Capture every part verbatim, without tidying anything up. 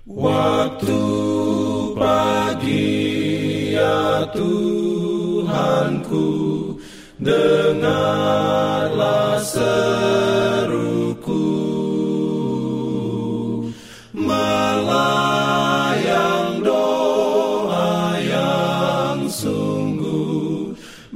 Waktu pagi ya Tuhanku, dengarlah seruku, melayang doa yang sungguh,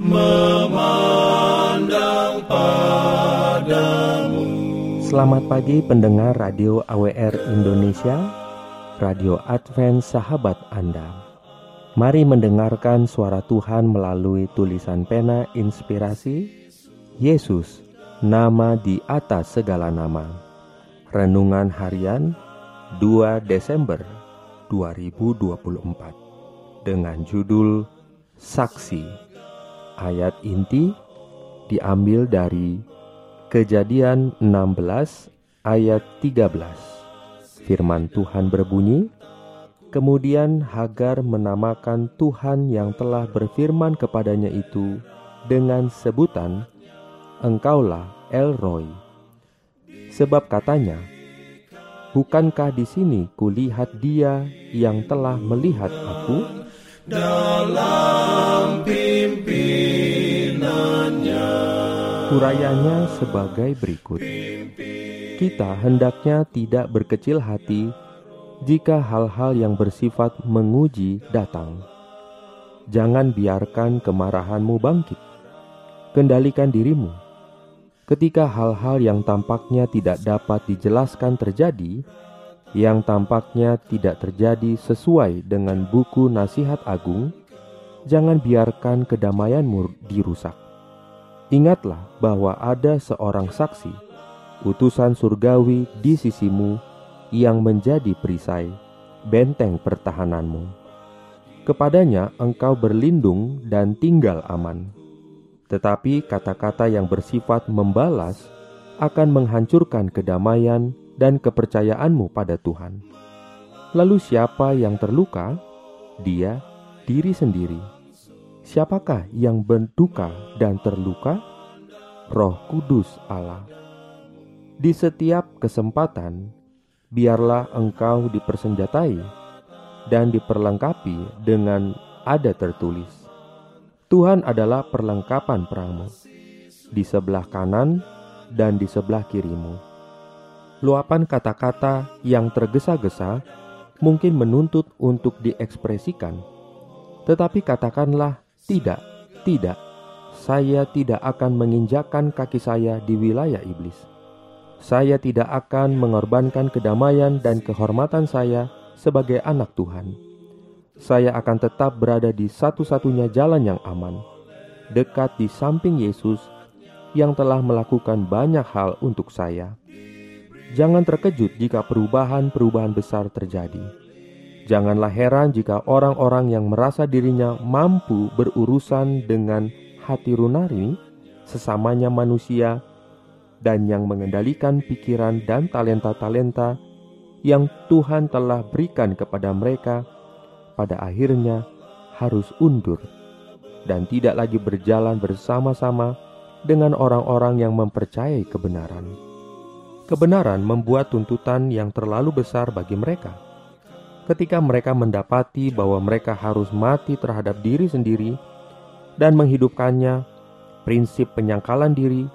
memandang padamu. Selamat pagi pendengar Radio A W R Indonesia, Radio Advent Sahabat Anda. Mari mendengarkan suara Tuhan melalui tulisan pena inspirasi Yesus, nama di atas segala nama. Renungan harian dua Desember dua ribu dua puluh empat dengan judul Saksi. Ayat inti diambil dari Kejadian enam belas ayat tiga belas. Firman Tuhan berbunyi, kemudian Hagar menamakan Tuhan yang telah berfirman kepadanya itu dengan sebutan, Engkaulah El Roi. Sebab katanya, bukankah di sini kulihat Dia yang telah melihat aku? Dalam pimpinannya. Urayanya sebagai berikut. Kita hendaknya tidak berkecil hati jika hal-hal yang bersifat menguji datang. Jangan biarkan kemarahanmu bangkit. Kendalikan dirimu. Ketika hal-hal yang tampaknya tidak dapat dijelaskan terjadi, yang tampaknya tidak terjadi sesuai dengan buku nasihat agung, jangan biarkan kedamaianmu dirusak. Ingatlah bahwa ada seorang saksi, utusan surgawi di sisimu yang menjadi perisai, benteng pertahananmu. Kepadanya engkau berlindung dan tinggal aman. Tetapi kata-kata yang bersifat membalas akan menghancurkan kedamaian dan kepercayaanmu pada Tuhan. Lalu siapa yang terluka? Dia diri sendiri. Siapakah yang berduka dan terluka? Roh Kudus Allah. Di setiap kesempatan, biarlah engkau dipersenjatai dan diperlengkapi dengan ada tertulis, Tuhan adalah perlengkapan perangmu, di sebelah kanan dan di sebelah kirimu. Luapan kata-kata yang tergesa-gesa mungkin menuntut untuk diekspresikan, tetapi katakanlah, tidak, tidak, saya tidak akan menginjakkan kaki saya di wilayah iblis. Saya tidak akan mengorbankan kedamaian dan kehormatan saya sebagai anak Tuhan. Saya akan tetap berada di satu-satunya jalan yang aman, dekat di samping Yesus yang telah melakukan banyak hal untuk saya. Jangan terkejut jika perubahan-perubahan besar terjadi. Janganlah heran jika orang-orang yang merasa dirinya mampu berurusan dengan hati runari, sesamanya manusia, dan yang mengendalikan pikiran dan talenta-talenta yang Tuhan telah berikan kepada mereka, pada akhirnya harus undur dan tidak lagi berjalan bersama-sama dengan orang-orang yang mempercayai kebenaran. Kebenaran membuat tuntutan yang terlalu besar bagi mereka. Ketika mereka mendapati bahwa mereka harus mati terhadap diri sendiri dan menghidupkannya, prinsip penyangkalan diri,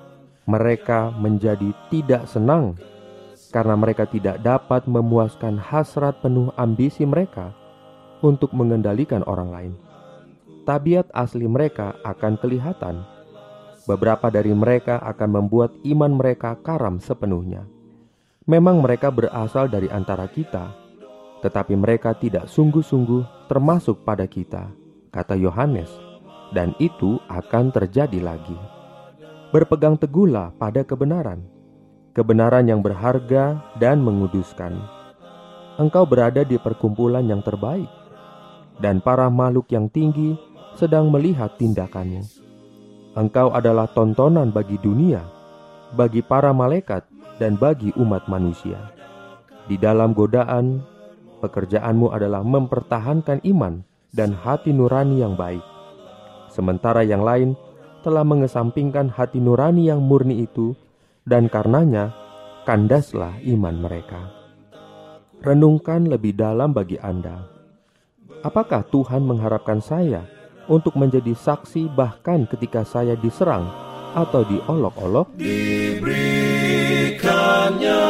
mereka menjadi tidak senang karena mereka tidak dapat memuaskan hasrat penuh ambisi mereka untuk mengendalikan orang lain. Tabiat asli mereka akan kelihatan. Beberapa dari mereka akan membuat iman mereka karam sepenuhnya. Memang mereka berasal dari antara kita, tetapi mereka tidak sungguh-sungguh termasuk pada kita, kata Yohanes, dan itu akan terjadi lagi. Berpegang teguhlah pada kebenaran, kebenaran yang berharga dan menguduskan. Engkau berada di perkumpulan yang terbaik, dan para makhluk yang tinggi sedang melihat tindakanmu. Engkau adalah tontonan bagi dunia, bagi para malaikat, dan bagi umat manusia. Di dalam godaan, pekerjaanmu adalah mempertahankan iman dan hati nurani yang baik. Sementara yang lain telah mengesampingkan hati nurani yang murni itu, dan karenanya kandaslah iman mereka. Renungkan lebih dalam bagi Anda. Apakah Tuhan mengharapkan saya untuk menjadi saksi bahkan ketika saya diserang atau diolok-olok? Diberikannya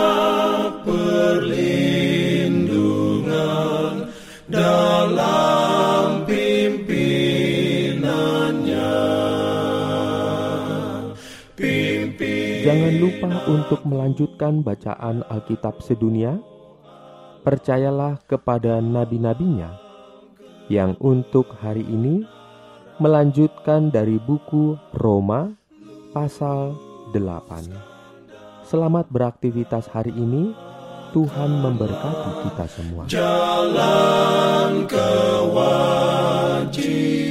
perlindungan dalam pimpinannya. Pimpin. Jangan lupa untuk melanjutkan bacaan Alkitab sedunia. Percayalah kepada nabi-nabinya yang untuk hari ini melanjutkan dari buku Roma pasal delapan. Selamat beraktivitas hari ini. Tuhan memberkati kita semua. Jalan kewajiban